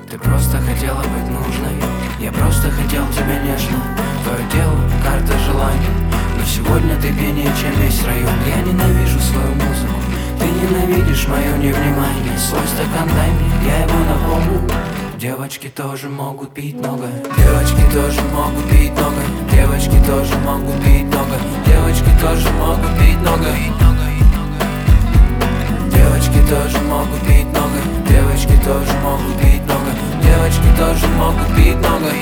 Ты просто хотела быть нужной, я просто хотел тебя нежно. Твое тело, карта желаний, но сегодня ты пенее, чем весь район. Я ненавижу свою музыку, ты ненавидишь мое невнимание. Свой стакан дай мне, я его наполню. Девочки тоже могут пить много, девочки тоже могут пить много, девочки тоже могут пить много, девочки тоже могут пить много, девочки тоже могут пить много, девочки тоже могут пить много, девочки тоже могут пить много.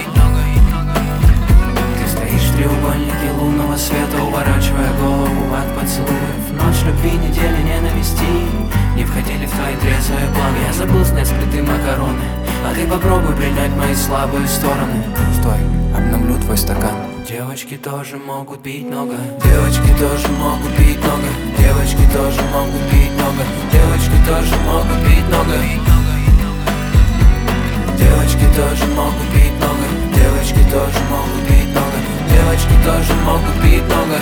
Ты стоишь в треугольнике лунного света, уворачивая голову от поцелуев. Ночь любви, неделя ненависти не входили в твои трезвые планы. Я забыл снять с плиты макароны, а ты попробуй принять мои слабые стороны. Стой, обновлю твой стакан. Девочки тоже могут пить много, девочки тоже могут пить много, девочки тоже могут пить много, девочки тоже могут пить много, девочки тоже могут пить много, девочки тоже могут пить много, девочки тоже могут пить много.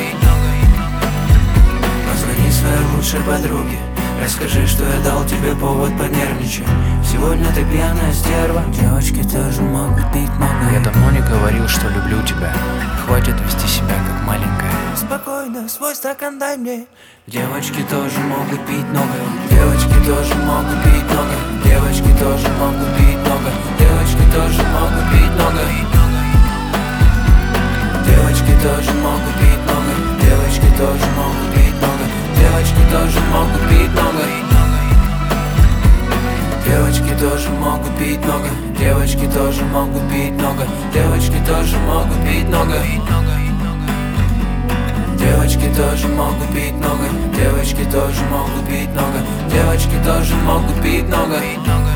Позвони своей лучшей подруге, расскажи, что я дал тебе повод понервничать. Сегодня ты пьяная стерва, девочки тоже могут пить много. Я давно не говорил, что люблю тебя. Хватит вести себя как маленькая. Спокойно, свой стакан дай мне. Девочки тоже могут пить много, девочки тоже могут пить много, девочки тоже могут пить много, девочки тоже могут пить много, девочки тоже могут пить много, девочки тоже могут пить много, девочки тоже могут пить много, девочки тоже могут пить много, девочки тоже могут пить много, девочки тоже могут пить много, девочки тоже могут пить много, девочки тоже могут пить много, девочки тоже могут пить много.